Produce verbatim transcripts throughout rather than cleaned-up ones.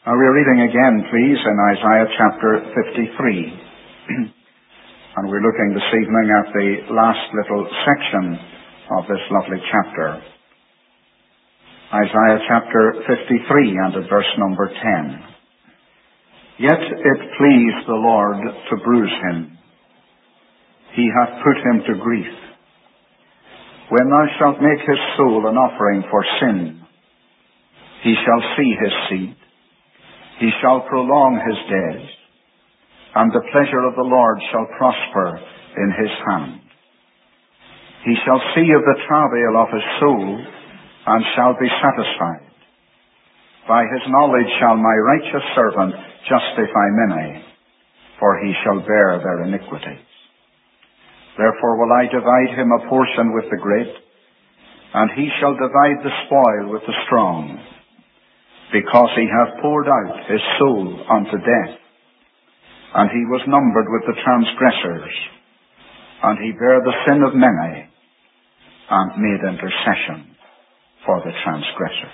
Now we're reading again, please, in Isaiah chapter fifty-three. And we're looking this evening at the last little section of this lovely chapter. Isaiah chapter fifty-three and at verse number ten. Yet it pleased the Lord to bruise him. He hath put him to grief. When thou shalt make his soul an offering for sin, he shall see his seed. He shall prolong his days, and the pleasure of the Lord shall prosper in his hand. He shall see of the travail of his soul, and shall be satisfied. By his knowledge shall my righteous servant justify many, for he shall bear their iniquities. Therefore will I divide him a portion with the great, and he shall divide the spoil with the strong, because he hath poured out his soul unto death, and he was numbered with the transgressors, and he bare the sin of many, and made intercession for the transgressors.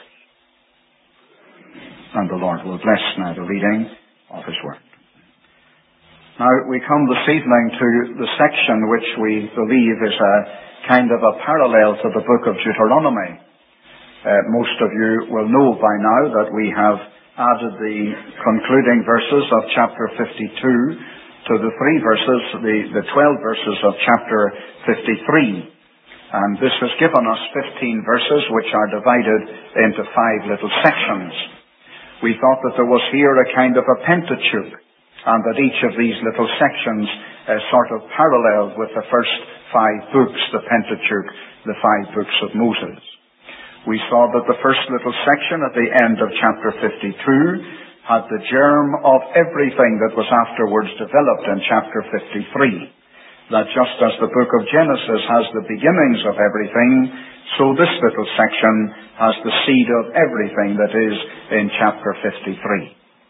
And the Lord will bless now the reading of his word. Now we come this evening to the section which we believe is a kind of a parallel to the book of Deuteronomy. Uh, most of you will know by now that we have added the concluding verses of chapter fifty-two to the three verses, the, the twelve verses of chapter fifty-three. And this has given us fifteen verses which are divided into five little sections. We thought that there was here a kind of a Pentateuch, and that each of these little sections uh, sort of paralleled with the first five books, the Pentateuch, the five books of Moses. We saw that the first little section at the end of chapter fifty-two had the germ of everything that was afterwards developed in chapter fifty-three. That just as the book of Genesis has the beginnings of everything, so this little section has the seed of everything that is in chapter fifty-three.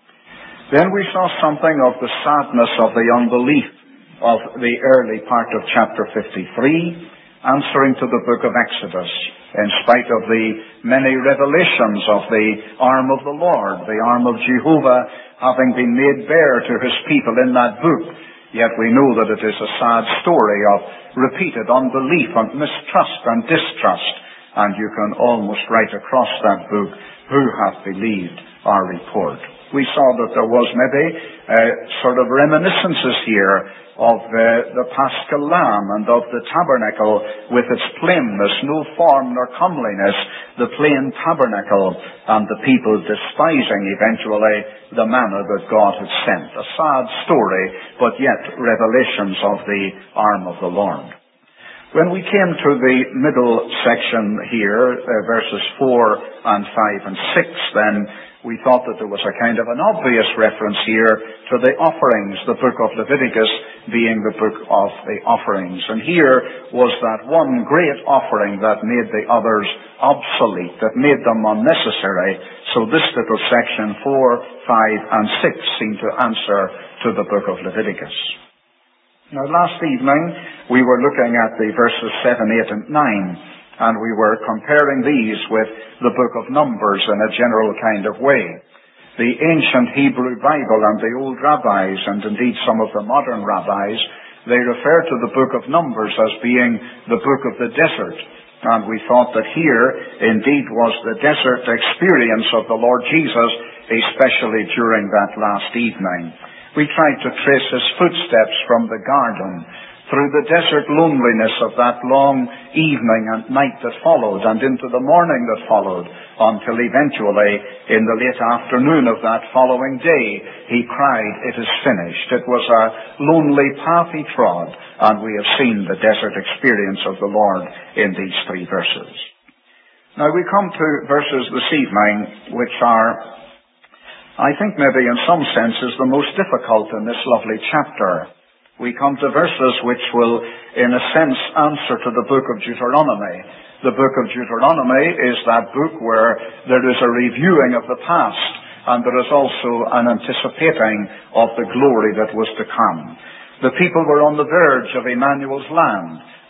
Then we saw something of the sadness of the unbelief of the early part of chapter fifty-three, answering to the book of Exodus, in spite of the many revelations of the arm of the Lord, the arm of Jehovah having been made bare to his people in that book. Yet we know that it is a sad story of repeated unbelief and mistrust and distrust. And you can almost write across that book, who hath believed our report? We saw that there was maybe uh, sort of reminiscences here of uh, the Paschal Lamb and of the tabernacle with its plainness, no form nor comeliness, the plain tabernacle, and the people despising eventually the manna that God had sent. A sad story, but yet revelations of the arm of the Lord. When we came to the middle section here, uh, verses four and five and six, then we thought that there was a kind of an obvious reference here to the offerings, the book of Leviticus being the book of the offerings. And here was that one great offering that made the others obsolete, that made them unnecessary. So this little section, four, five, and six, seem to answer to the book of Leviticus. Now, last evening, we were looking at the verses seven, eight, and nine, and we were comparing these with the book of Numbers in a general kind of way. The ancient Hebrew Bible and the old rabbis, and indeed some of the modern rabbis, they refer to the book of Numbers as being the book of the desert. And we thought that here, indeed, was the desert experience of the Lord Jesus, especially during that last evening. We tried to trace his footsteps from the garden through the desert loneliness of that long evening and night that followed, and into the morning that followed, until eventually, in the late afternoon of that following day, he cried, "It is finished." It was a lonely path he trod, and we have seen the desert experience of the Lord in these three verses. Now we come to verses this evening which are, I think maybe in some senses, the most difficult in this lovely chapter. We come to verses which will, in a sense, answer to the book of Deuteronomy. The book of Deuteronomy is that book where there is a reviewing of the past, and there is also an anticipating of the glory that was to come. The people were on the verge of Emmanuel's land.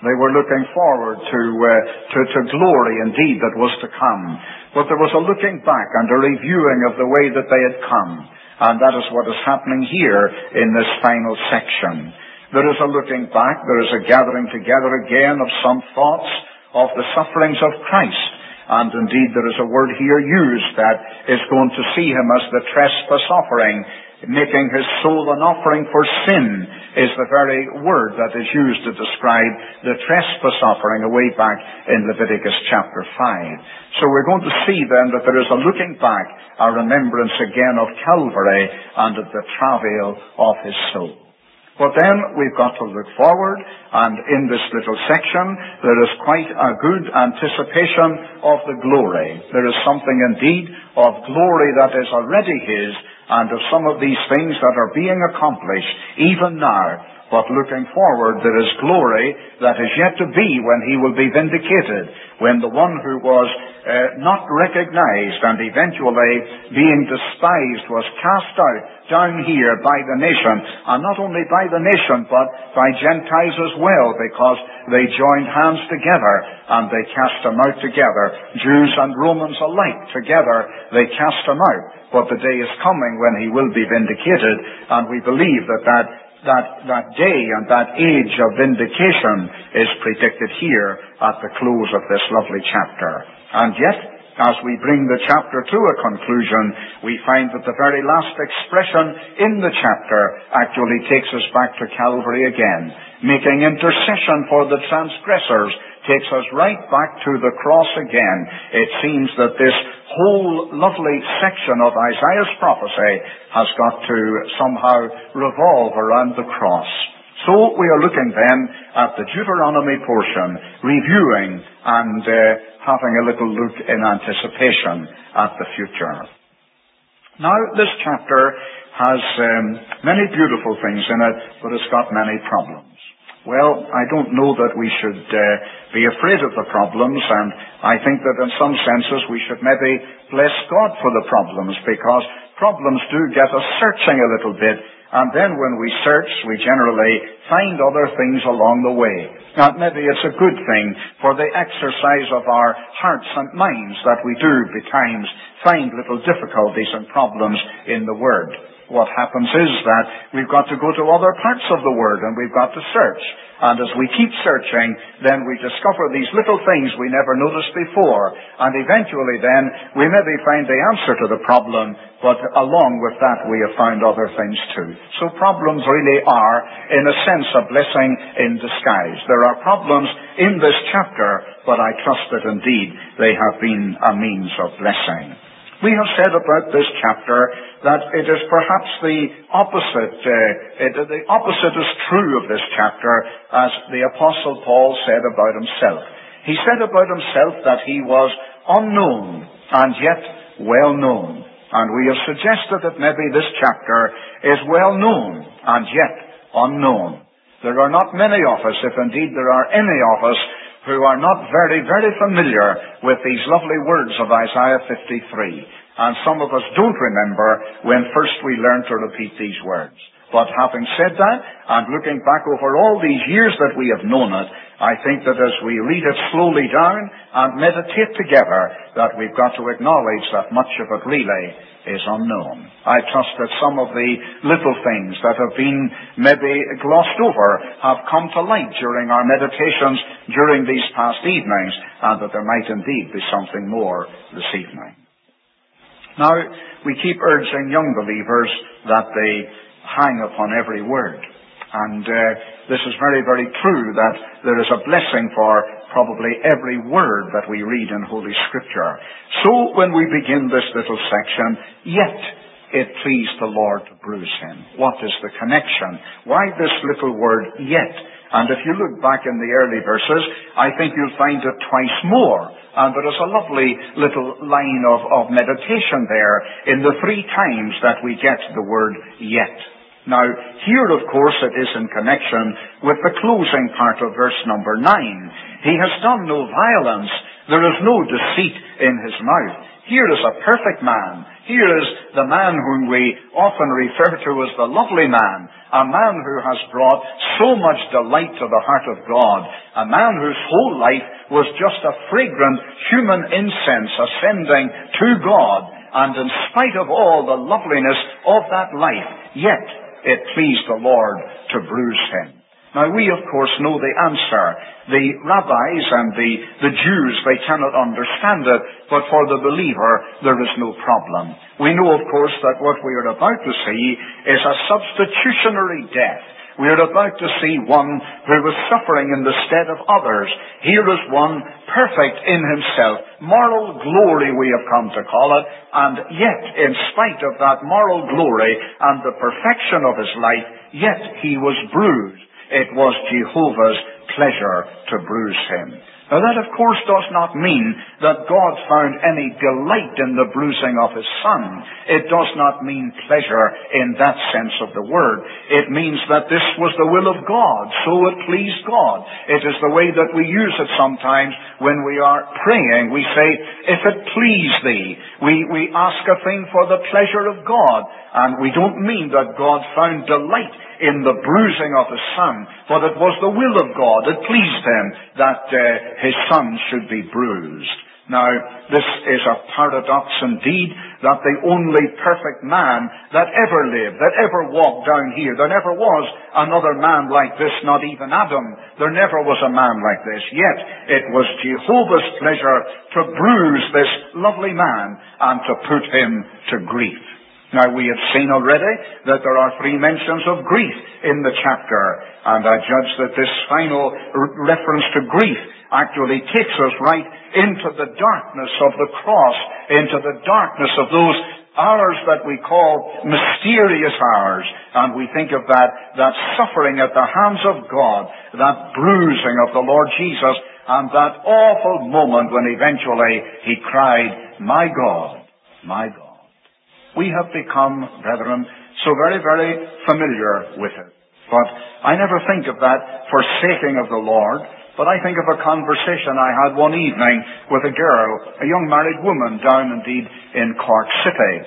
They were looking forward to, uh, to, to glory indeed that was to come. But there was a looking back and a reviewing of the way that they had come. And that is what is happening here in this final section. There is a looking back, there is a gathering together again of some thoughts of the sufferings of Christ. And indeed there is a word here used that is going to see him as the trespass offering. Making his soul an offering for sin is the very word that is used to describe the trespass offering away back in Leviticus chapter five. So we're going to see then that there is a looking back, a remembrance again of Calvary and of the travail of his soul. But then we've got to look forward, and in this little section there is quite a good anticipation of the glory. There is something indeed of glory that is already his, and of some of these things that are being accomplished even now. But looking forward, there is glory that is yet to be when he will be vindicated, when the one who was uh, not recognized and eventually being despised was cast out down here by the nation, and not only by the nation but by Gentiles as well, because they joined hands together and they cast him out together. Jews and Romans alike together, they cast him out. But the day is coming when he will be vindicated, and we believe that that That, that day and that age of vindication is predicted here at the close of this lovely chapter. And yet, as we bring the chapter to a conclusion, we find that the very last expression in the chapter actually takes us back to Calvary again. Making intercession for the transgressors takes us right back to the cross again. It seems that this whole lovely section of Isaiah's prophecy has got to somehow revolve around the cross. So we are looking then at the Deuteronomy portion, reviewing and uh, having a little look in anticipation at the future. Now, this chapter has um, many beautiful things in it, but it's got many problems. Well, I don't know that we should uh, be afraid of the problems, and I think that in some senses we should maybe bless God for the problems, because problems do get us searching a little bit, and then when we search, we generally find other things along the way. Now, maybe it's a good thing for the exercise of our hearts and minds that we do, betimes, find little difficulties and problems in the Word. What happens is that we've got to go to other parts of the Word and we've got to search. And as we keep searching, then we discover these little things we never noticed before. And eventually then, we maybe find the answer to the problem, but along with that we have found other things too. So problems really are, in a sense, a blessing in disguise. There are problems in this chapter, but I trust that indeed they have been a means of blessing. We have said about this chapter that it is perhaps the opposite. Uh, it, the opposite is true of this chapter, as the Apostle Paul said about himself. He said about himself that he was unknown and yet well known. And we have suggested that maybe this chapter is well known and yet unknown. There are not many of us, if indeed there are any of us, who are not very, very familiar with these lovely words of Isaiah fifty-three. And some of us don't remember when first we learned to repeat these words. But having said that, and looking back over all these years that we have known it, I think that as we read it slowly down and meditate together, that we've got to acknowledge that much of it really is unknown. I trust that some of the little things that have been maybe glossed over have come to light during our meditations during these past evenings, and that there might indeed be something more this evening. Now, we keep urging young believers that they hang upon every word. And uh, this is very, very true, that there is a blessing for probably every word that we read in Holy Scripture. So when we begin this little section, yet it pleased the Lord to bruise him. What is the connection? Why this little word, yet? And if you look back in the early verses, I think you'll find it twice more. And there is a lovely little line of, of meditation there in the three times that we get the word yet. Now, here, of course, it is in connection with the closing part of verse number nine. He has done no violence, There is no deceit in his mouth. Here is a perfect man. Here is the man whom we often refer to as the lovely man. A man who has brought so much delight to the heart of God. A man whose whole life was just a fragrant human incense ascending to God. And in spite of all the loveliness of that life, yet it pleased the Lord to bruise him. Now we, of course, know the answer. The rabbis and the, the Jews, they cannot understand it, but for the believer, there is no problem. We know, of course, that what we are about to see is a substitutionary death. We are about to see one who was suffering in the stead of others. Here is one perfect in himself. Moral glory, we have come to call it. And yet, in spite of that moral glory and the perfection of his life, yet he was bruised. It was Jehovah's pleasure to bruise him. Now that, of course, does not mean that God found any delight in the bruising of his Son. It does not mean pleasure in that sense of the word. It means that this was the will of God, so it pleased God. It is the way that we use it sometimes when we are praying. We say, if it please thee. We, we ask a thing for the pleasure of God. And we don't mean that God found delight in the bruising of his Son, but it was the will of God. It pleased him that uh, his Son should be bruised. Now, this is a paradox indeed, that the only perfect man that ever lived, that ever walked down here, there never was another man like this, not even Adam. There never was a man like this. Yet, it was Jehovah's pleasure to bruise this lovely man and to put him to grief. Now, we have seen already that there are three mentions of grief in the chapter, and I judge that this final re- reference to grief actually takes us right into the darkness of the cross, into the darkness of those hours that we call mysterious hours. And we think of that, that suffering at the hands of God, that bruising of the Lord Jesus, and that awful moment when eventually he cried, "My God, my God." We have become, brethren, so very, very familiar with it. But I never think of that forsaking of the Lord, but I think of a conversation I had one evening with a girl, a young married woman down indeed in Cork City.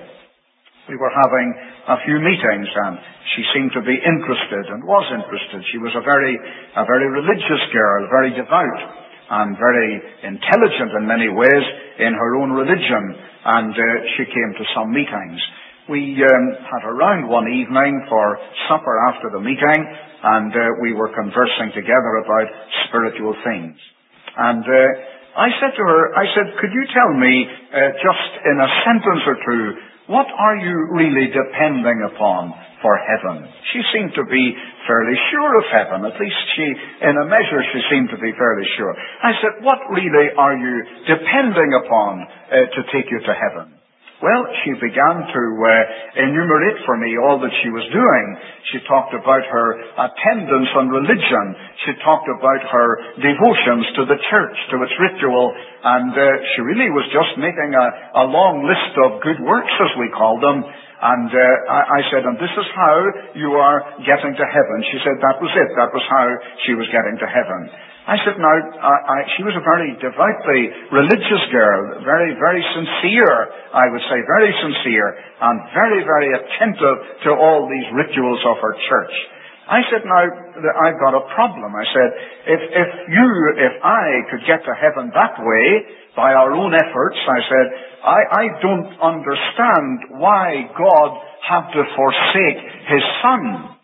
We were having a few meetings and she seemed to be interested and was interested. She was a very, a very religious girl, very devout and very intelligent in many ways in her own religion. And uh, she came to some meetings. We um, had her round one evening for supper after the meeting, and uh, we were conversing together about spiritual things. And uh, I said to her, I said, could you tell me, uh, just in a sentence or two, what are you really depending upon for heaven? She seemed to be fairly sure of heaven. At least she, in a measure, she seemed to be fairly sure. I said, what really are you depending upon uh, to take you to heaven? Well, she began to uh, enumerate for me all that she was doing. She talked about her attendance on religion. She talked about her devotions to the church, to its ritual. And uh, she really was just making a, a long list of good works, as we call them. And uh, I, I said, and this is how you are getting to heaven. She said that was it. That was how she was getting to heaven. I said, now, I, I, she was a very devoutly religious girl, very, very sincere, I would say, very sincere, and very, very attentive to all these rituals of her church. I said, now, I've got a problem. I said, if, if you, if I could get to heaven that way, by our own efforts, I said, I, I don't understand why God had to forsake his Son.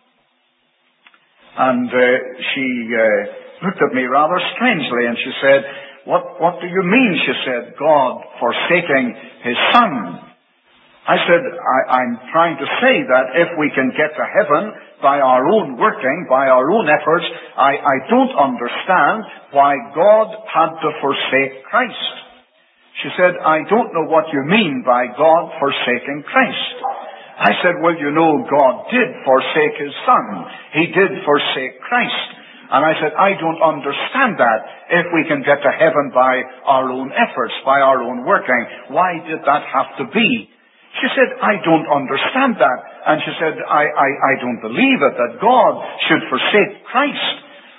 And uh, she uh, looked at me rather strangely, and she said, what, what do you mean, she said, God forsaking his Son? I said, I, I'm trying to say that if we can get to heaven by our own working, by our own efforts, I, I don't understand why God had to forsake Christ. She said, I don't know what you mean by God forsaking Christ. I said, well, you know, God did forsake his Son. He did forsake Christ. And I said, I don't understand that. If we can get to heaven by our own efforts, by our own working, why did that have to be? She said, I don't understand that. And she said, I, I, I don't believe it, that God should forsake Christ.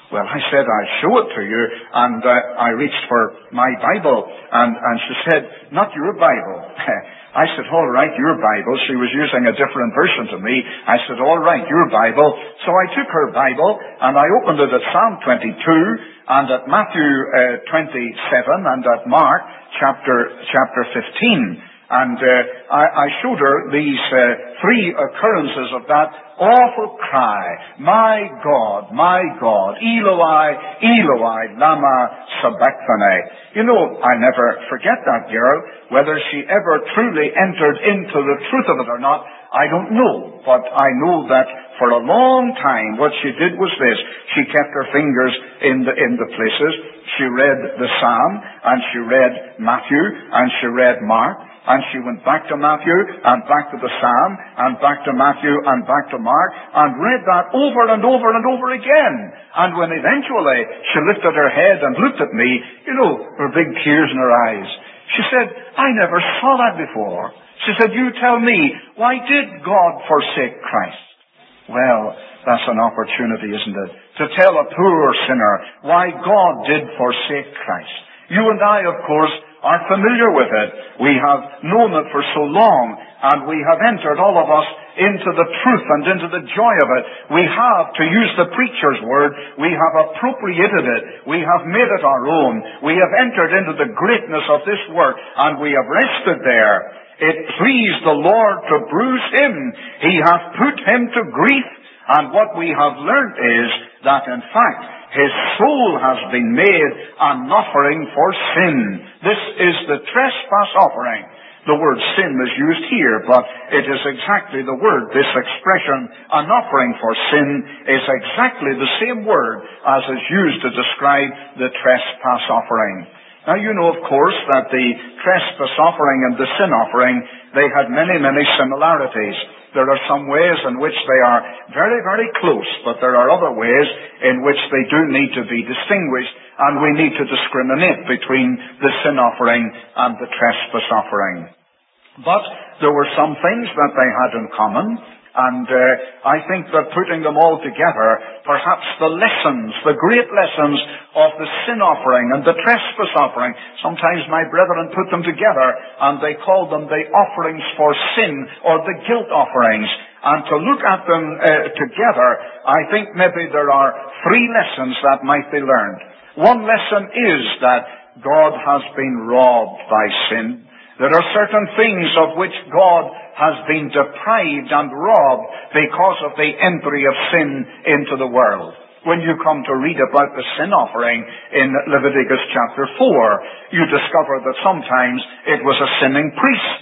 Well, I said, I'll show it to you, and uh, I reached for my Bible, and, and she said, not your Bible. I said, all right, your Bible. She was using a different version to me. I said, all right, your Bible. So I took her Bible, and I opened it at Psalm twenty-two, and at Matthew uh, twenty-seven, and at Mark chapter chapter fifteen. And uh, I, I showed her these uh, three occurrences of that awful cry, my God, my God, Eloi, Eloi, lama sabachthani. You know, I never forget that girl. Whether she ever truly entered into the truth of it or not, I don't know. But I know that for a long time what she did was this. She kept her fingers in the, in the places. She read the Psalm, and she read Matthew, and she read Mark. And she went back to Matthew, and back to the Psalm, and back to Matthew, and back to Mark, and read that over and over and over again. And when eventually she lifted her head and looked at me, you know, her big tears in her eyes, she said, I never saw that before. She said, you tell me, why did God forsake Christ? Well, that's an opportunity, isn't it? To tell a poor sinner why God did forsake Christ. You and I, of course, are familiar with it. We have known it for so long, and we have entered, all of us, into the truth and into the joy of it. We have, to use the preacher's word, we have appropriated it. We have made it our own. We have entered into the greatness of this work, and we have rested there. It pleased the Lord to bruise him. He hath put him to grief. And what we have learnt is that, in fact, his soul has been made an offering for sin. This is the trespass offering. The word sin is used here, but it is exactly the word. This expression, an offering for sin, is exactly the same word as is used to describe the trespass offering. Now, you know, of course, that the trespass offering and the sin offering, they had many, many similarities. There are some ways in which they are very, very close, but there are other ways in which they do need to be distinguished, and we need to discriminate between the sin offering and the trespass offering. But there were some things that they had in common, and uh, I think that putting them all together, perhaps the lessons, the great lessons of the sin offering and the trespass offering, sometimes my brethren put them together and they call them the offerings for sin or the guilt offerings. And to look at them uh, together, I think maybe there are three lessons that might be learned. One lesson is that God has been robbed by sin. There are certain things of which God has been deprived and robbed because of the entry of sin into the world. When you come to read about the sin offering in Leviticus chapter four, you discover that sometimes it was a sinning priest,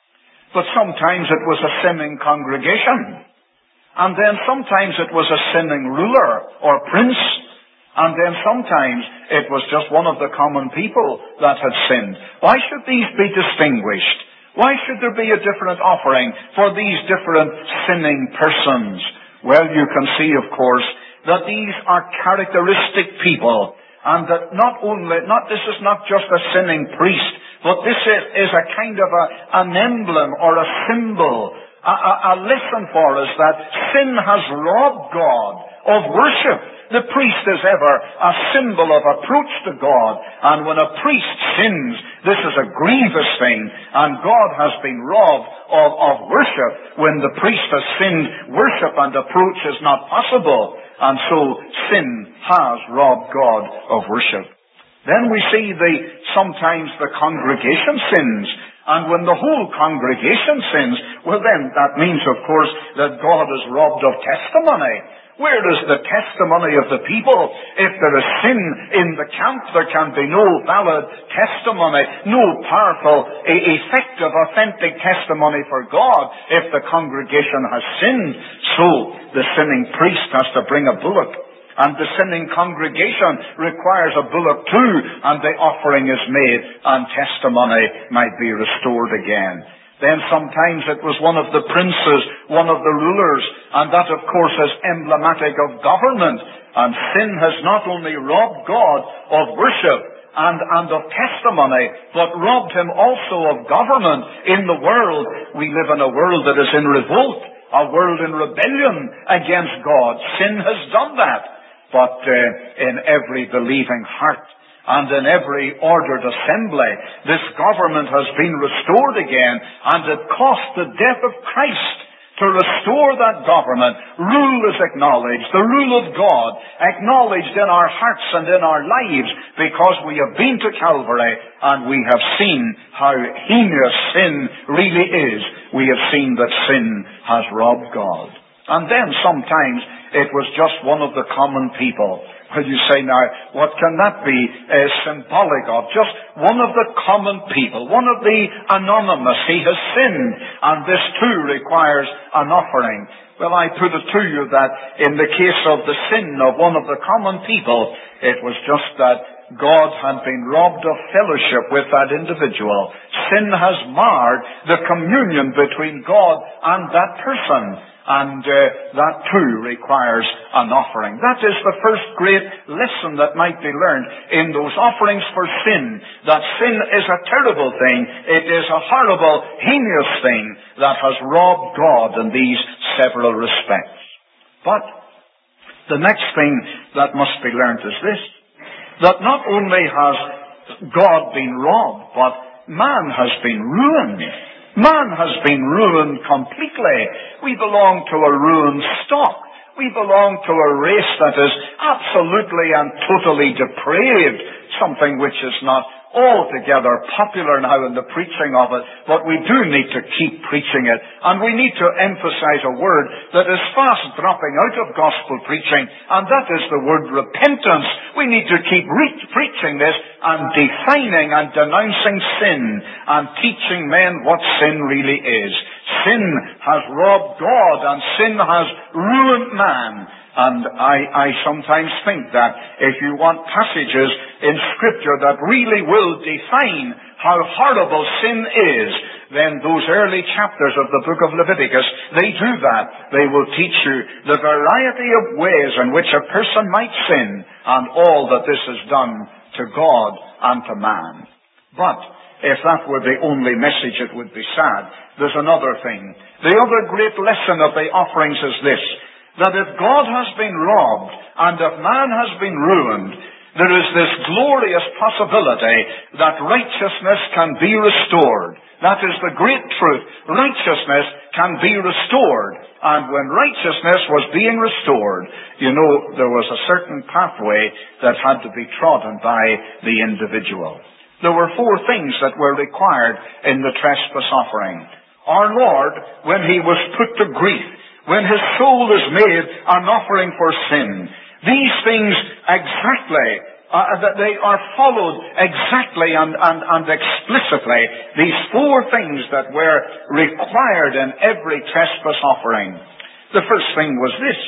but sometimes it was a sinning congregation, and then sometimes it was a sinning ruler or prince, and then sometimes it was just one of the common people that had sinned. Why should these be distinguished? Why should there be a different offering for these different sinning persons? Well, you can see, of course, that these are characteristic people, and that not only, not this is not just a sinning priest, but this is, is a kind of a, an emblem or a symbol, a, a, a lesson for us that sin has robbed God of worship. The priest is ever a symbol of approach to God, and when a priest sins, this is a grievous thing, and God has been robbed of, of worship. When the priest has sinned, worship and approach is not possible, and so sin has robbed God of worship. Then we see the sometimes the congregation sins, and when the whole congregation sins, well then that means, of course, that God is robbed of testimony. Where is the testimony of the people? If there is sin in the camp, there can be no valid testimony, no powerful, effective, authentic testimony for God if the congregation has sinned. So the sinning priest has to bring a bullock, and the sinning congregation requires a bullock too, and the offering is made, and testimony might be restored again. Then sometimes it was one of the princes, one of the rulers, and that of course is emblematic of government. And sin has not only robbed God of worship and, and of testimony, but robbed him also of government in the world. We live in a world that is in revolt, a world in rebellion against God. Sin has done that. but uh, in every believing heart and in every ordered assembly. This government has been restored again, and it cost the death of Christ to restore that government. Rule is acknowledged, the rule of God acknowledged in our hearts and in our lives, because we have been to Calvary and we have seen how heinous sin really is. We have seen that sin has robbed God. And then sometimes it was just one of the common people. Well, you say, now, what can that be uh, symbolic of? Just one of the common people, one of the anonymous. He has sinned, and this too requires an offering. Well, I put it to you that in the case of the sin of one of the common people, it was just that God had been robbed of fellowship with that individual. Sin has marred the communion between God and that person. And uh, that too requires an offering. That is the first great lesson that might be learned in those offerings for sin. That sin is a terrible thing. It is a horrible, heinous thing that has robbed God in these several respects. But the next thing that must be learned is this: that not only has God been robbed, but man has been ruined. Man has been ruined completely. We belong to a ruined stock. We belong to a race that is absolutely and totally depraved, something which is not altogether popular now in the preaching of it, but we do need to keep preaching it, and we need to emphasize a word that is fast dropping out of gospel preaching, and that is the word repentance. We need to keep re- preaching this and defining and denouncing sin and teaching men what sin really is. Sin has robbed God, and sin has ruined man. And I, I sometimes think that if you want passages in Scripture that really will define how horrible sin is, then those early chapters of the book of Leviticus, they do that. They will teach you the variety of ways in which a person might sin, and all that this has done to God and to man. But if that were the only message, it would be sad. There's another thing. The other great lesson of the offerings is this: that if God has been robbed and if man has been ruined, there is this glorious possibility that righteousness can be restored. That is the great truth. Righteousness can be restored. And when righteousness was being restored, you know, there was a certain pathway that had to be trodden by the individual. There were four things that were required in the trespass offering. Our Lord, when He was put to grief, when His soul is made an offering for sin, these things exactly, uh, that they are followed exactly and, and, and explicitly, these four things that were required in every trespass offering. The first thing was this: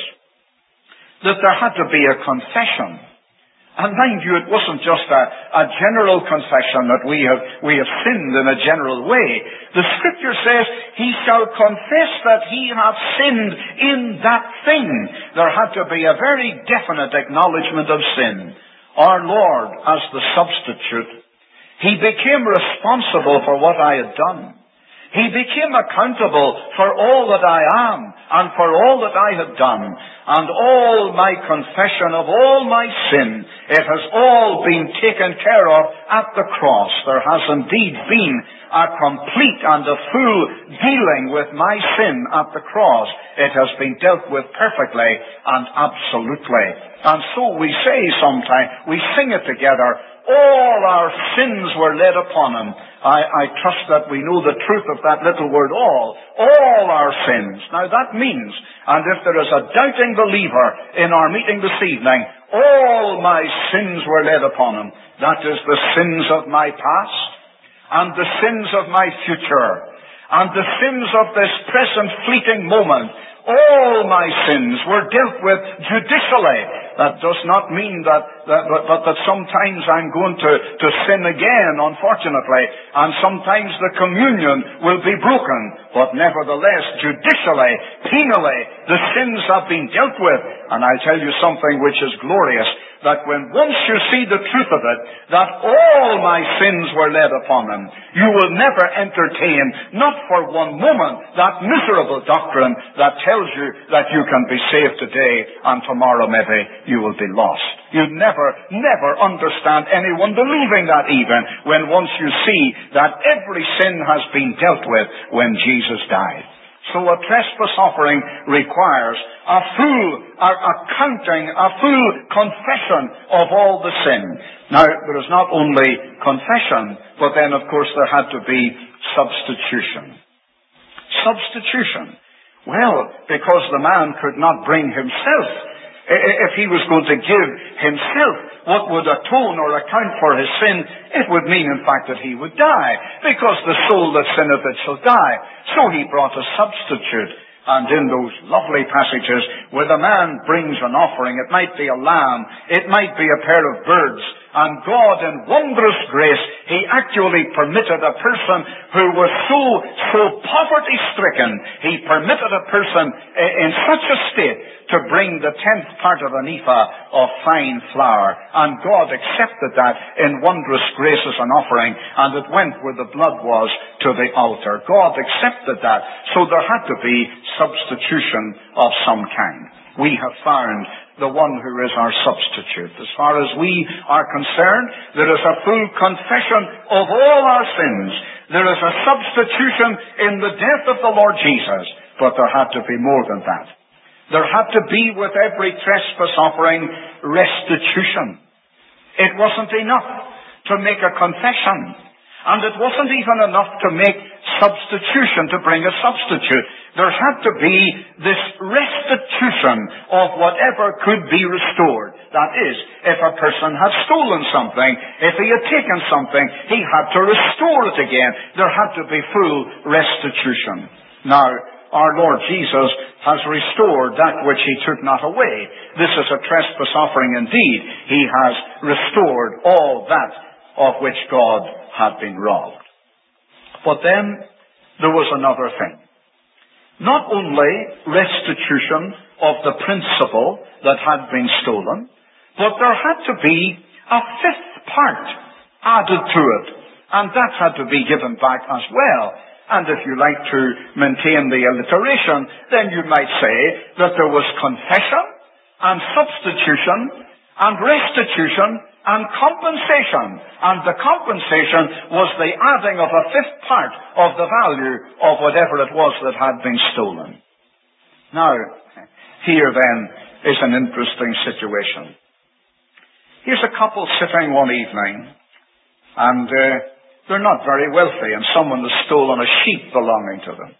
that there had to be a confession. And mind you, it wasn't just a, a general confession that we have, we have sinned in a general way. The Scripture says, he shall confess that he hath sinned in that thing. There had to be a very definite acknowledgement of sin. Our Lord, as the substitute, He became responsible for what I had done. He became accountable for all that I am and for all that I had done. And all my confession of all my sin, it has all been taken care of at the cross. There has indeed been a complete and a full dealing with my sin at the cross. It has been dealt with perfectly and absolutely. And so we say sometimes, we sing it together, all our sins were laid upon Him. I, I trust that we know the truth of that little word, all. All our sins. Now that means, and if there is a doubting believer in our meeting this evening, all my sins were laid upon Him. That is the sins of my past, and the sins of my future, and the sins of this present fleeting moment. All my sins were dealt with judicially. That does not mean that, that, that, that sometimes I'm going to, to sin again, unfortunately, and sometimes the communion will be broken. But nevertheless, judicially, penally, the sins have been dealt with. And I'll tell you something which is glorious, that when once you see the truth of it, that all my sins were laid upon Him, you will never entertain, not for one moment, that miserable doctrine that tells tells you that you can be saved today and tomorrow maybe you will be lost. You never, never understand anyone believing that even when once you see that every sin has been dealt with when Jesus died. So a trespass offering requires a full accounting, a full confession of all the sin. Now, there is not only confession, but then of course there had to be substitution. Substitution. Well, because the man could not bring himself. If he was going to give himself what would atone or account for his sin, it would mean, in fact, that he would die, because the soul that sinneth it shall die. So he brought a substitute. And in those lovely passages where the man brings an offering, it might be a lamb, it might be a pair of birds, and God in wondrous grace, He actually permitted a person who was so, so poverty-stricken, He permitted a person in such a state to bring the tenth part of an ephah of fine flour. And God accepted that in wondrous grace as an offering, and it went where the blood was to the altar. God accepted that. So there had to be substitution of some kind. We have found the one who is our substitute. As far as we are concerned, there is a full confession of all our sins. There is a substitution in the death of the Lord Jesus. But there had to be more than that. There had to be with every trespass offering restitution. It wasn't enough to make a confession. And it wasn't even enough to make substitution, to bring a substitute. There had to be this restitution of whatever could be restored. That is, if a person had stolen something, if he had taken something, he had to restore it again. There had to be full restitution. Now, our Lord Jesus has restored that which He took not away. This is a trespass offering indeed. He has restored all that of which God had been robbed. But then there was another thing. Not only restitution of the principal that had been stolen, but there had to be a fifth part added to it. And that had to be given back as well. And if you like to maintain the alliteration, then you might say that there was confession and substitution and restitution and compensation. And the compensation was the adding of a fifth part of the value of whatever it was that had been stolen. Now, here then is an interesting situation. Here's a couple sitting one evening, and uh, they're not very wealthy, and someone has stolen a sheep belonging to them.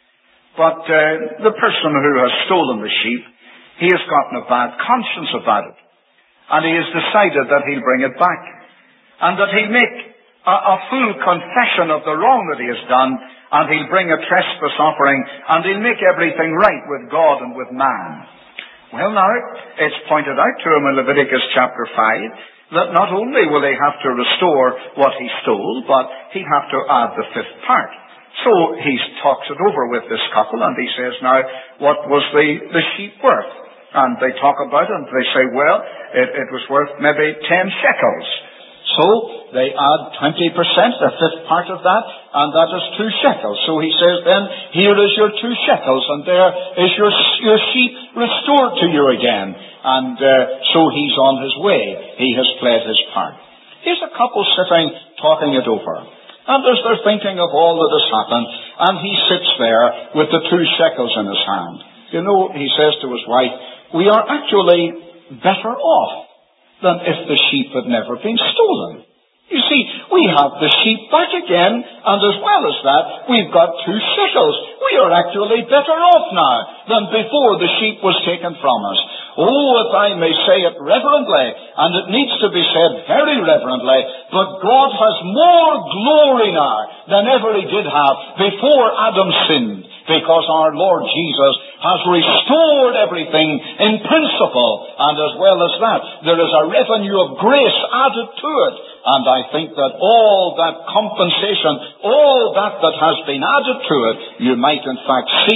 But uh, the person who has stolen the sheep, he has gotten a bad conscience about it. And he has decided that he'll bring it back. And that he'll make a, a full confession of the wrong that he has done. And he'll bring a trespass offering. And he'll make everything right with God and with man. Well now, it's pointed out to him in Leviticus chapter five that not only will he have to restore what he stole, but he'll have to add the fifth part. So he talks it over with this couple, and he says, now, what was the, the sheep worth? And they talk about it, and they say, well, it, it was worth maybe ten shekels. So they add twenty percent, the fifth part of that, and that is two shekels. So he says, then, here is your two shekels, and there is your, your sheep restored to you again. And uh, so he's on his way. He has played his part. Here's a couple sitting, talking it over. And as they're thinking of all that has happened, and he sits there with the two shekels in his hand. You know, he says to his wife, we are actually better off than if the sheep had never been stolen. You see, we have the sheep back again, and as well as that, we've got two shekels. We are actually better off now than before the sheep was taken from us. Oh, if I may say it reverently, and it needs to be said very reverently, but God has more glory now than ever He did have before Adam sinned, because our Lord Jesus has restored everything in principle, and as well as that, there is a revenue of grace added to it. And I think that all that compensation, all that that has been added to it, you might in fact see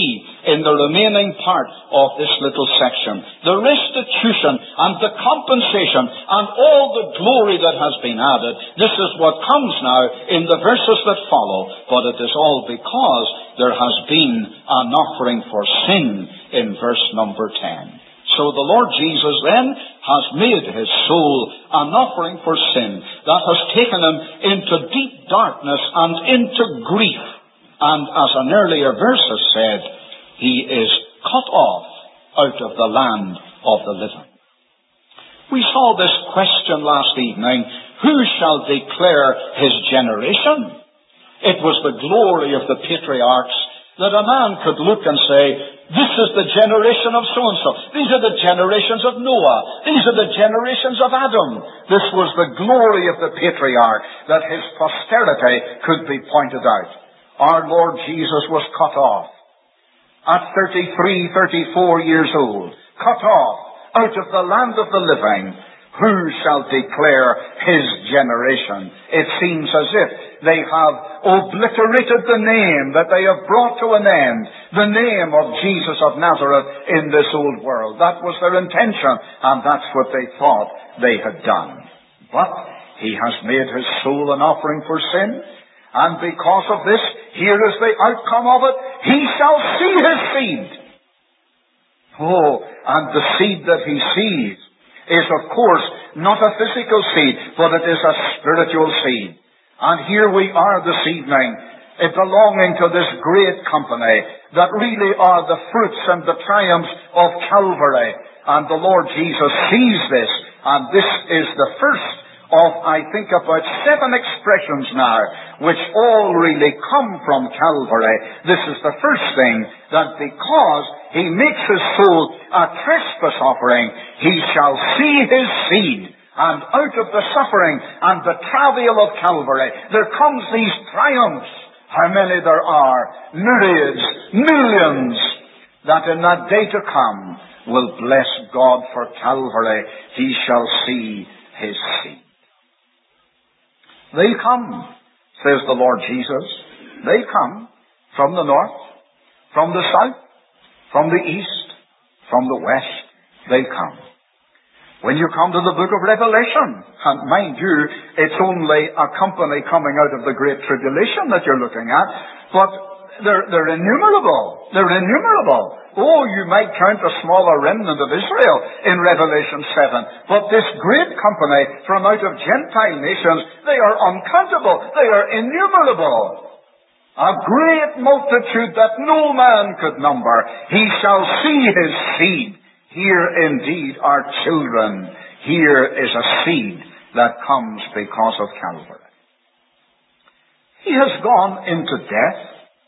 in the remaining part of this little section. The restitution and the compensation and all the glory that has been added, this is what comes now in the verses that follow. But it is all because there has been an offering for sin in verse number ten. So the Lord Jesus then has made his soul an offering for sin that has taken him into deep darkness and into grief. And as an earlier verse has said, he is cut off out of the land of the living. We saw this question last evening: who shall declare his generation? It was the glory of the patriarchs that a man could look and say, this is the generation of so-and-so. These are the generations of Noah. These are the generations of Adam. This was the glory of the patriarch, that his posterity could be pointed out. Our Lord Jesus was cut off at thirty-three, thirty-four years old. Cut off out of the land of the living. Who shall declare his generation? It seems as if they have obliterated the name that they have brought to an end, the name of Jesus of Nazareth in this old world. That was their intention, and that's what they thought they had done. But he has made his soul an offering for sin, and because of this, here is the outcome of it: he shall see his seed. Oh, and the seed that he sees is, of course, not a physical seed, but it is a spiritual seed. And here we are this evening, it belonging to this great company that really are the fruits and the triumphs of Calvary. And the Lord Jesus sees this, and this is the first of, I think, about seven expressions now, which all really come from Calvary. This is the first thing, that because he makes his soul a trespass offering, he shall see his seed. And out of the suffering and the travail of Calvary, there comes these triumphs. How many there are? Myriads, millions, that in that day to come will bless God for Calvary. He shall see his seed. They come, says the Lord Jesus. They come from the north, from the south, from the east, from the west. They come. When you come to the book of Revelation, and mind you, it's only a company coming out of the Great Tribulation that you're looking at, but they're, they're innumerable. They're innumerable. Oh, you might count a smaller remnant of Israel in Revelation seven, but this great company from out of Gentile nations, they are uncountable. They are innumerable. A great multitude that no man could number. He shall see his seed. Here indeed are children. Here is a seed that comes because of Calvary. He has gone into death.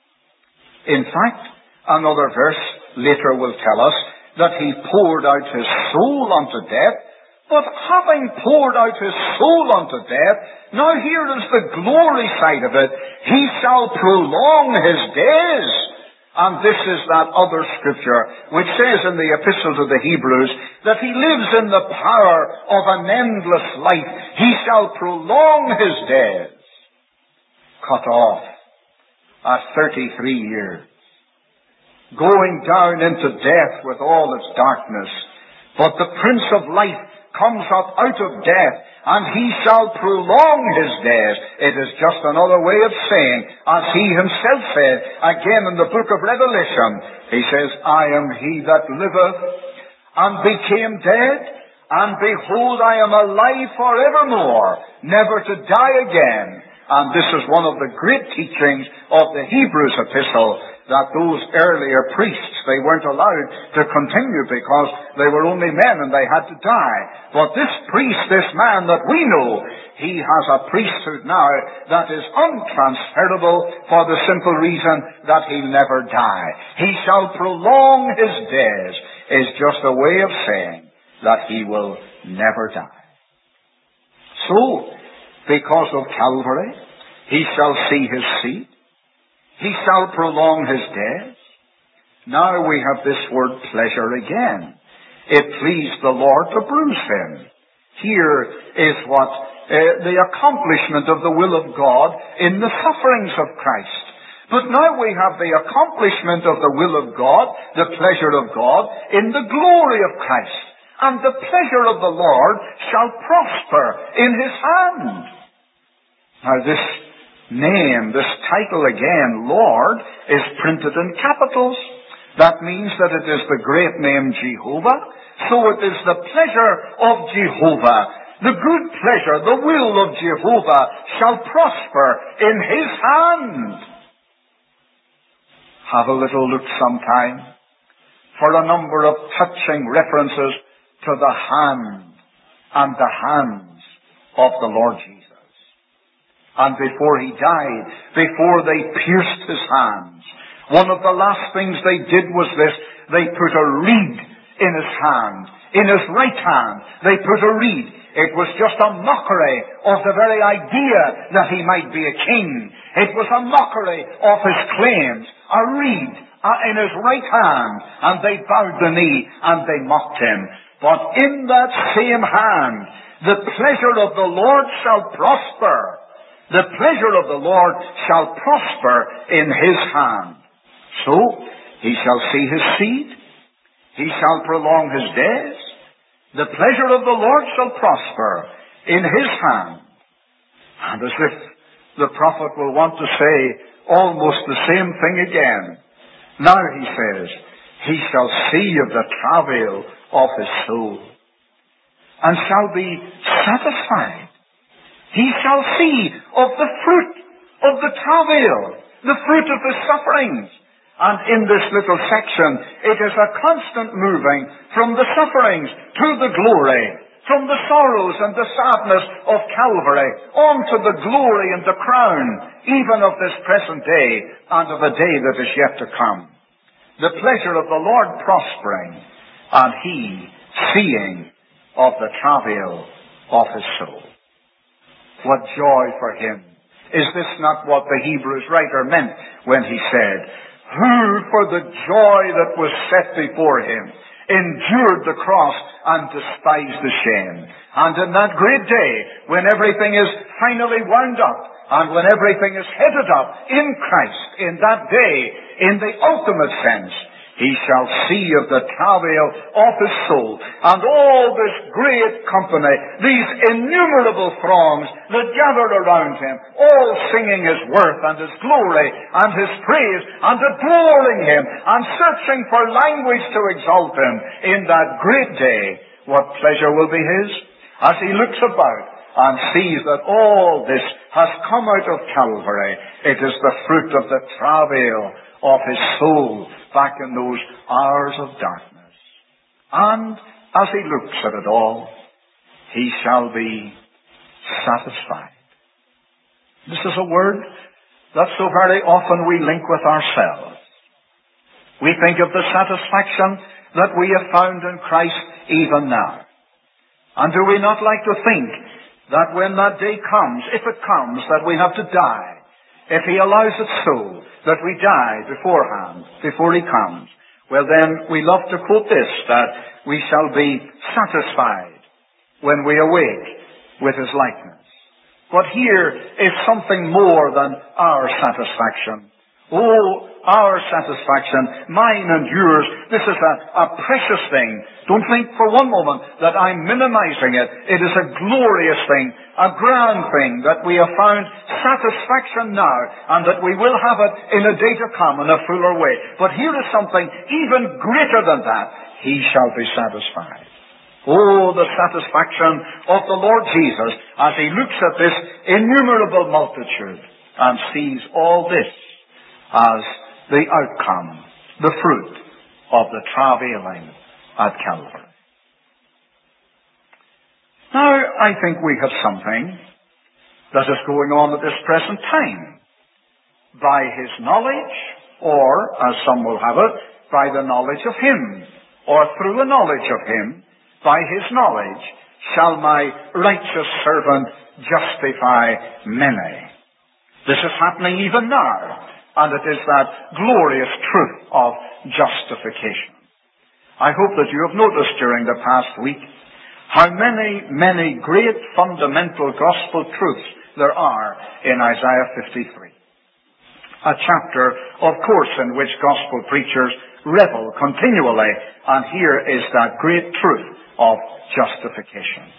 In fact, another verse later will tell us that he poured out his soul unto death. But having poured out his soul unto death, now here is the glory side of it. He shall prolong his days. And this is that other scripture which says in the epistle to the Hebrews that he lives in the power of an endless life. He shall prolong his days. Cut off at thirty-three years. Going down into death with all its darkness. But the Prince of Life comes up out of death, and he shall prolong his days. It is just another way of saying, as he himself said, again in the book of Revelation, he says, I am he that liveth and became dead, and behold, I am alive forevermore, never to die again. And this is one of the great teachings of the Hebrews epistle, that those earlier priests, they weren't allowed to continue because they were only men and they had to die. But this priest, this man that we know, he has a priesthood now that is untransferable for the simple reason that he'll never die. He shall prolong his days is just a way of saying that he will never die. So, because of Calvary, he shall see his seed. He shall prolong his days. Now we have this word pleasure again. It pleased the Lord to bruise him. Here is what uh, the accomplishment of the will of God in the sufferings of Christ. But now we have the accomplishment of the will of God, the pleasure of God, in the glory of Christ. And the pleasure of the Lord shall prosper in His hand. Now this name, this title again, Lord, is printed in capitals. That means that it is the great name Jehovah. So it is the pleasure of Jehovah. The good pleasure, the will of Jehovah shall prosper in His hand. Have a little look sometime for a number of touching references to the hand and the hands of the Lord Jesus. And before He died, before they pierced His hands, one of the last things they did was this: they put a reed in His hand. In His right hand, they put a reed. It was just a mockery of the very idea that He might be a king. It was a mockery of His claims. A reed in His right hand. And they bowed the knee and they mocked Him. But in that same hand, the pleasure of the Lord shall prosper. The pleasure of the Lord shall prosper in His hand. So, He shall see His seed. He shall prolong His days. The pleasure of the Lord shall prosper in His hand. And as if the prophet will want to say almost the same thing again. Now he says, He shall see of the travail of His soul, and shall be satisfied. He shall see of the fruit of the travail, the fruit of His sufferings. And in this little section, it is a constant moving from the sufferings to the glory, from the sorrows and the sadness of Calvary, on to the glory and the crown, even of this present day and of a day that is yet to come. The pleasure of the Lord prospering, and He seeing of the travail of His soul. What joy for Him! Is this not what the Hebrews writer meant when he said, who for the joy that was set before Him endured the cross and despised the shame? And in that great day, when everything is finally wound up, and when everything is headed up in Christ, in that day, in the ultimate sense, He shall see of the travail of His soul. And all this great company, these innumerable throngs that gathered around Him, all singing His worth and His glory and His praise and adoring Him and searching for language to exalt Him in that great day, what pleasure will be His as He looks about and sees that all this has come out of Calvary. It is the fruit of the travail of His soul back in those hours of darkness. And as He looks at it all, He shall be satisfied. This is a word that so very often we link with ourselves. We think of the satisfaction that we have found in Christ even now. And do we not like to think that when that day comes, if it comes, that we have to die, if He allows it so, that we die beforehand, before He comes, well then we love to quote this, that we shall be satisfied when we awake with His likeness. But here is something more than our satisfaction. Oh, our satisfaction, mine and yours, this is a, a precious thing. Don't think for one moment that I'm minimizing it. It is a glorious thing, a grand thing, that we have found satisfaction now, and that we will have it in a day to come in a fuller way. But here is something even greater than that. He shall be satisfied. Oh, the satisfaction of the Lord Jesus as He looks at this innumerable multitude and sees all this as the outcome, the fruit of the travailing at Calvary. Now, I think we have something that is going on at this present time. By His knowledge, or, as some will have it, by the knowledge of Him, or through the knowledge of Him, by His knowledge shall my righteous servant justify many. This is happening even now. And it is that glorious truth of justification. I hope that you have noticed during the past week how many, many great fundamental gospel truths there are in Isaiah fifty-three. A chapter, of course, in which gospel preachers revel continually. And here is that great truth of justification.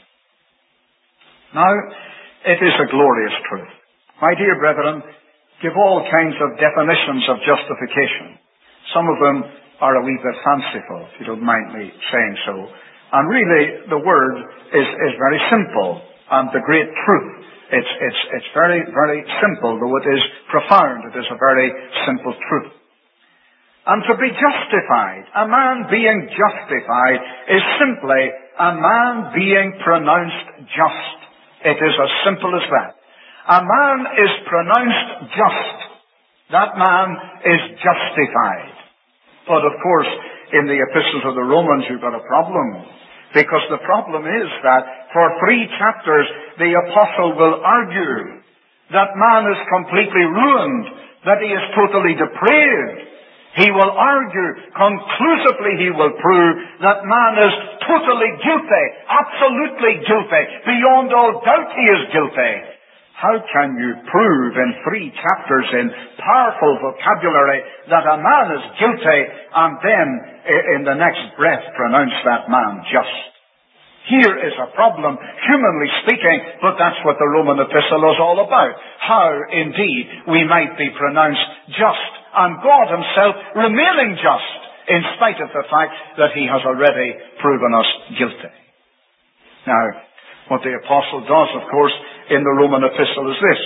Now, it is a glorious truth. My dear brethren, give all kinds of definitions of justification. Some of them are a wee bit fanciful, if you don't mind me saying so. And really, the word is, is very simple. And the great truth, it's, it's, it's very, very simple, though it is profound. It is a very simple truth. And to be justified, a man being justified, is simply a man being pronounced just. It is as simple as that. A man is pronounced just. That man is justified. But of course, in the epistles of the Romans, you've got a problem. Because the problem is that for three chapters, the apostle will argue that man is completely ruined, that he is totally depraved. He will argue, conclusively he will prove, that man is totally guilty, absolutely guilty. Beyond all doubt he is guilty. How can you prove in three chapters in powerful vocabulary that a man is guilty and then in the next breath pronounce that man just? Here is a problem, humanly speaking, but that's what the Roman epistle is all about. How, indeed, we might be pronounced just, and God himself remaining just, in spite of the fact that he has already proven us guilty. Now, what the apostle does, of course, in the Roman epistle is this.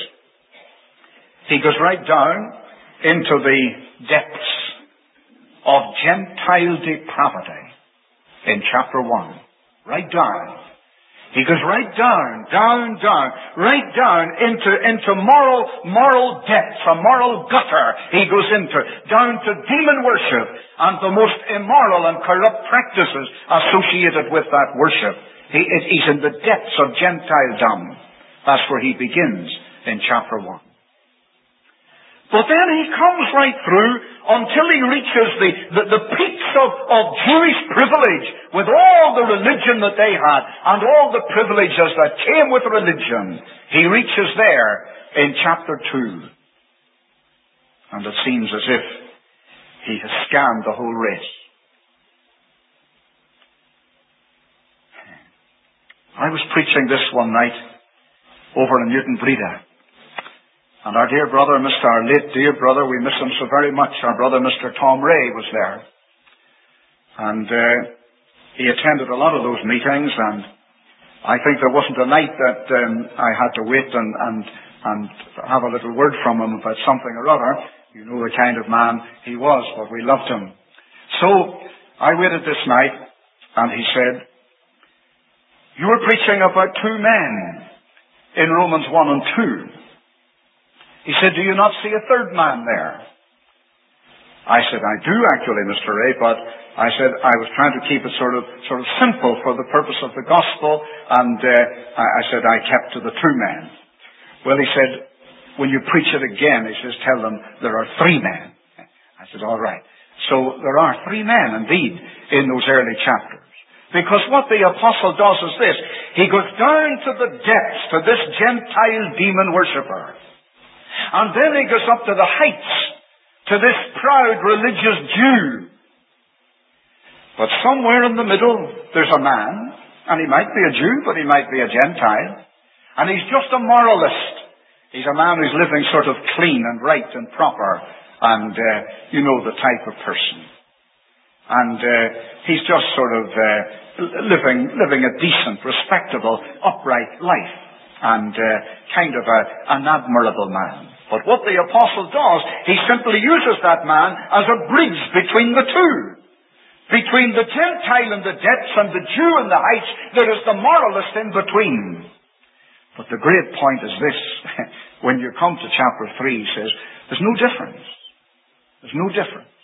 He goes right down into the depths of Gentile depravity in chapter one. Right down. He goes right down, down, down, right down into, into moral, moral depths, a moral gutter he goes into, down to demon worship and the most immoral and corrupt practices associated with that worship. He, he's in the depths of Gentiledom. That's where he begins in chapter one. But then he comes right through until he reaches the, the, the peaks of, of Jewish privilege with all the religion that they had and all the privileges that came with religion. He reaches there in chapter two. And it seems as if he has scanned the whole race. I was preaching this one night over in Newton Breda. And our dear brother, Mister our late dear brother, we miss him so very much, our brother Mister Tom Ray was there. And uh, he attended a lot of those meetings, and I think there wasn't a night that um, I had to wait and, and, and have a little word from him about something or other. You know the kind of man he was, but we loved him. So I waited this night, and he said, "You were preaching about two men in Romans one and two. He said, "Do you not see a third man there?" I said, "I do actually, Mister Ray, but I said I was trying to keep it sort of sort of simple for the purpose of the gospel, and uh, I, I said I kept to the two men." Well, he said, "When you preach it again," he says, "tell them there are three men." I said, "All right." So there are three men indeed in those early chapters. Because what the apostle does is this. He goes down to the depths to this Gentile demon worshipper. And then he goes up to the heights, to this proud religious Jew. But somewhere in the middle, there's a man, and he might be a Jew, but he might be a Gentile. And he's just a moralist. He's a man who's living sort of clean and right and proper, and uh, you know the type of person. And uh, he's just sort of uh, living, living a decent, respectable, upright life. And uh, kind of a, an admirable man. But what the apostle does, he simply uses that man as a bridge between the two. Between the Gentile in the depths and the Jew in the heights, there is the moralist in between. But the great point is this. When you come to chapter three, he says, there's no difference. There's no difference.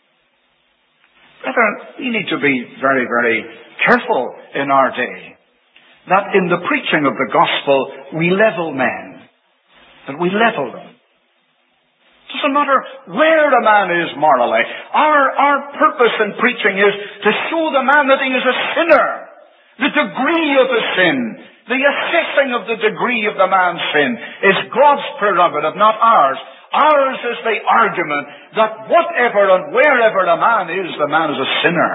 Brethren, we need to be very, very careful in our day that in the preaching of the gospel, we level men. That we level them. It doesn't matter where a man is morally. Our, our purpose in preaching is to show the man that he is a sinner. The degree of his sin. The assessing of the degree of the man's sin is God's prerogative, not ours. Ours is the argument that whatever and wherever a man is, the man is a sinner.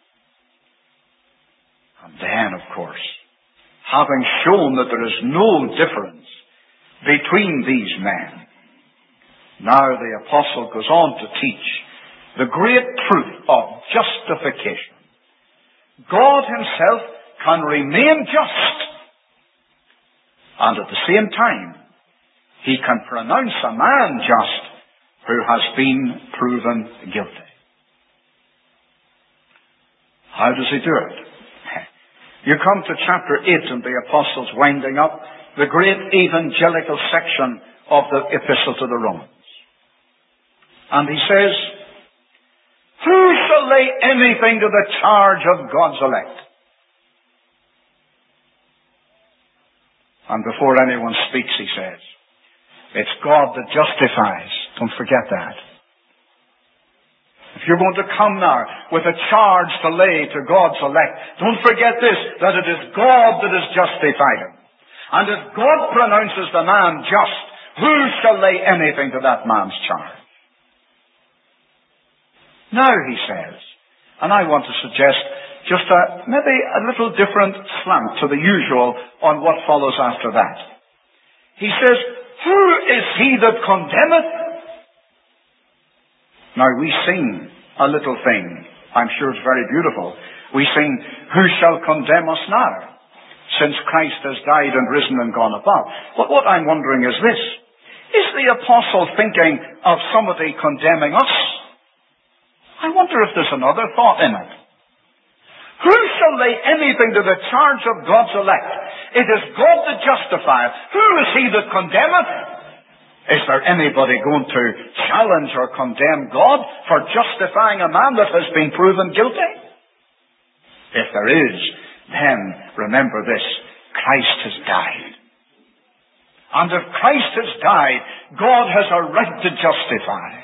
And then, of course, having shown that there is no difference between these men, now the apostle goes on to teach the great truth of justification. God himself can remain just, and at the same time, he can pronounce a man just who has been proven guilty. How does he do it? You come to chapter eight and the apostle's winding up the great evangelical section of the epistle to the Romans. And he says, who shall lay anything to the charge of God's elect? And before anyone speaks, he says, it's God that justifies. Don't forget that. If you're going to come now with a charge to lay to God's elect, don't forget this, that it is God that has justified him. And if God pronounces the man just, who shall lay anything to that man's charge? Now, he says, and I want to suggest just a, maybe a little different slant to the usual on what follows after that. He says, who is he that condemneth? Now, we sing a little thing. I'm sure it's very beautiful. We sing, who shall condemn us now, since Christ has died and risen and gone above? But what I'm wondering is this. Is the apostle thinking of somebody condemning us? I wonder if there's another thought in it. Who shall lay anything to the charge of God's elect? It is God that justifieth. Who is he that condemneth? Is there anybody going to challenge or condemn God for justifying a man that has been proven guilty? If there is, then remember this, Christ has died. And if Christ has died, God has a right to justify.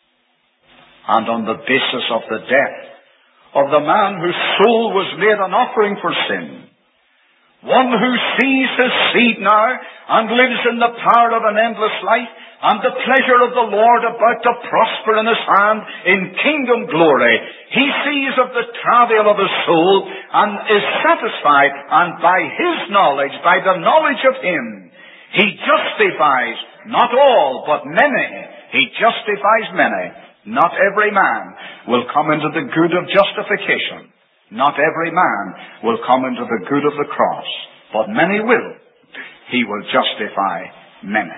And on the basis of the death of the man whose soul was made an offering for sin, one who sees his seed now and lives in the power of an endless life and the pleasure of the Lord about to prosper in his hand in kingdom glory, he sees of the travail of his soul and is satisfied, and by his knowledge, by the knowledge of him, he justifies not all but many. He justifies many. Not every man will come into the good of justification. Not every man will come into the good of the cross. But many will. He will justify many.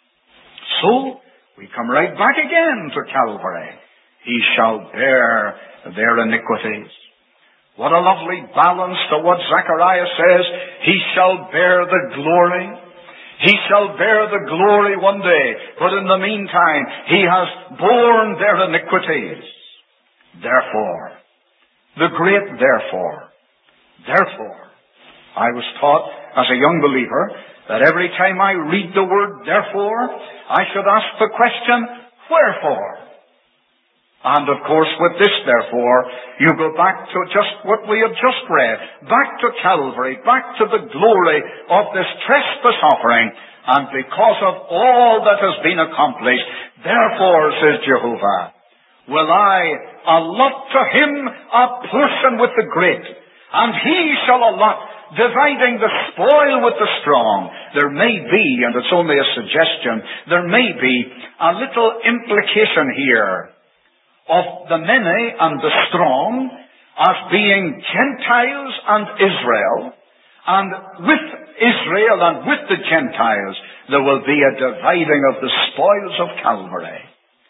So, we come right back again to Calvary. He shall bear their iniquities. What a lovely balance to what Zechariah says. He shall bear the glory. He shall bear the glory one day, but in the meantime, he has borne their iniquities. Therefore, the great therefore, therefore, I was taught as a young believer that every time I read the word therefore, I should ask the question, wherefore? And of course, with this therefore, you go back to just what we have just read, back to Calvary, back to the glory of this trespass offering, and because of all that has been accomplished, therefore, says Jehovah, will I allot to him a portion with the great, and he shall allot, dividing the spoil with the strong. There may be, and it's only a suggestion, there may be a little implication here of the many and the strong as being Gentiles and Israel, and with Israel and with the Gentiles there will be a dividing of the spoils of Calvary.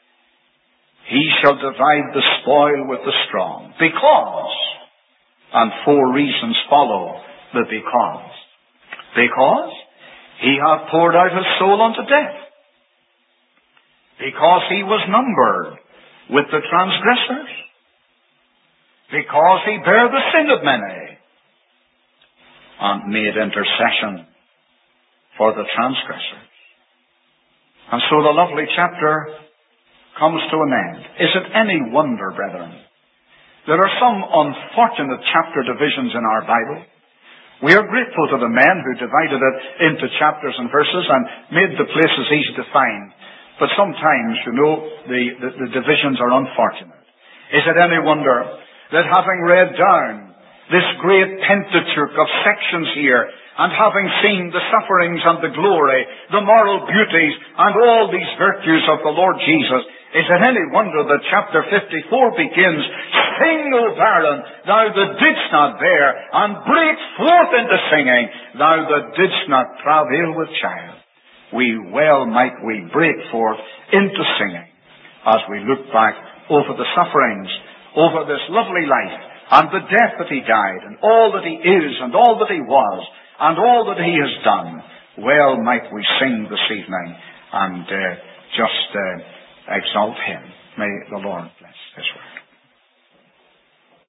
He shall divide the spoil with the strong, because, and four reasons follow the because. Because he hath poured out his soul unto death. Because he was numbered with the transgressors, because he bare the sin of many, and made intercession for the transgressors. And so the lovely chapter comes to an end. Is it any wonder, brethren, there are some unfortunate chapter divisions in our Bible? We are grateful to the men who divided it into chapters and verses and made the places easy to find. But sometimes, you know, the, the, the divisions are unfortunate. Is it any wonder that having read down this great Pentateuch of sections here, and having seen the sufferings and the glory, the moral beauties, and all these virtues of the Lord Jesus, is it any wonder that chapter fifty-four begins, Sing, O barren, thou that didst not bear, and break forth into singing, thou that didst not travail with child. We well might we break forth into singing as we look back over the sufferings, over this lovely life, and the death that he died, and all that he is, and all that he was, and all that he has done. Well might we sing this evening and uh, just uh, exalt him. May the Lord bless.